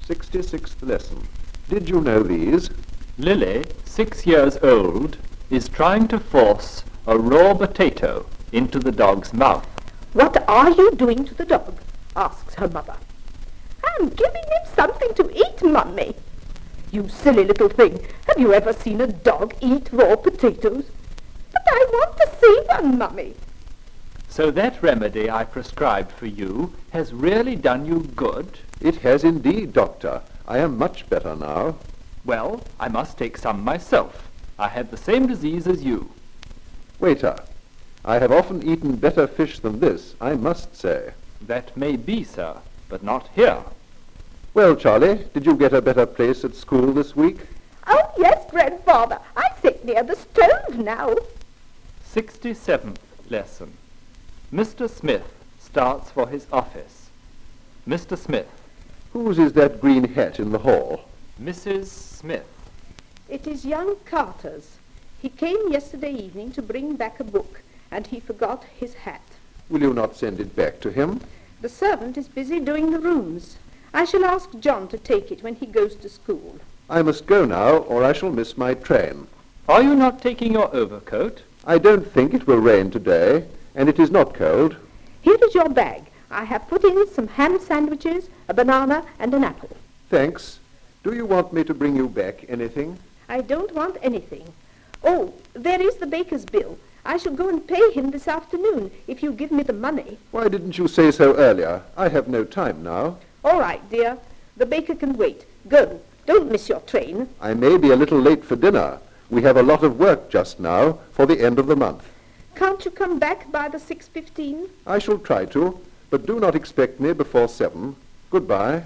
66th lesson. Did you know these? Lily, 6 years old, is trying to force a raw potato into the dog's mouth. What are you doing to the dog? Asks her mother. I'm giving him something to eat, Mummy. You silly little thing. Have you ever seen a dog eat raw potatoes? But I want to see one, Mummy. So that remedy I prescribed for you has really done you good? It has indeed, Doctor. I am much better now. Well, I must take some myself. I had the same disease as you. Waiter, I have often eaten better fish than this, I must say. That may be, sir, but not here. Well, Charlie, did you get a better place at school this week? Oh, yes, Grandfather. I sit near the stove now. 67th lesson. Mr. Smith starts for his office. Mr. Smith. Whose is that green hat in the hall? Mrs. Smith. It is young Carter's. He came yesterday evening to bring back a book, and he forgot his hat. Will you not send it back to him? The servant is busy doing the rooms. I shall ask John to take it when he goes to school. I must go now, or I shall miss my train. Are you not taking your overcoat? I don't think it will rain today, and it is not cold. Here is your bag. I have put in some ham sandwiches, a banana, and an apple. Thanks. Do you want me to bring you back anything? I don't want anything. Oh, there is the baker's bill. I shall go and pay him this afternoon, if you give me the money. Why didn't you say so earlier? I have no time now. All right, dear. The baker can wait. Go. Don't miss your train. I may be a little late for dinner. We have a lot of work just now for the end of the month. Can't you come back by the 6:15? I shall try to, but do not expect me before 7. Goodbye.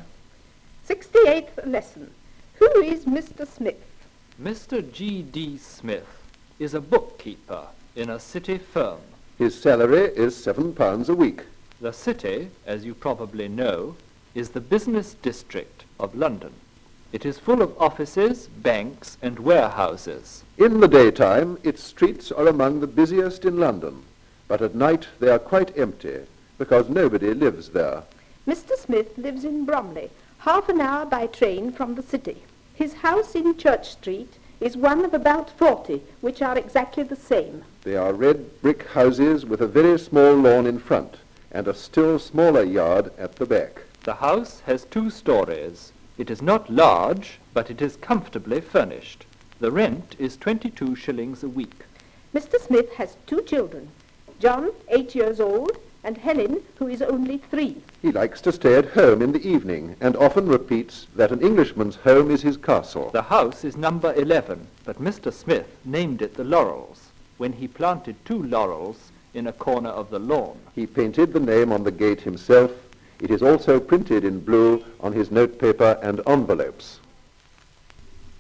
68th lesson. Who is Mr. Smith? Mr. G.D. Smith is a bookkeeper in a city firm. His salary is £7 a week. The city, as you probably know, is the business district of London. It is full of offices, banks, and warehouses. In the daytime, its streets are among the busiest in London, but at night they are quite empty, because nobody lives there. Mr. Smith lives in Bromley, half an hour by train from the city. His house in Church Street is one of about 40, which are exactly the same. They are red brick houses with a very small lawn in front, and a still smaller yard at the back. The house has 2 stories. It is not large, but it is comfortably furnished. The rent is 22 shillings a week. Mr. Smith has 2 children, John, 8 years old, and Helen, who is only 3. He likes to stay at home in the evening, and often repeats that an Englishman's home is his castle. The house is number 11, but Mr. Smith named it the Laurels when he planted 2 laurels in a corner of the lawn. He painted the name on the gate himself. It is also printed in blue on his notepaper and envelopes.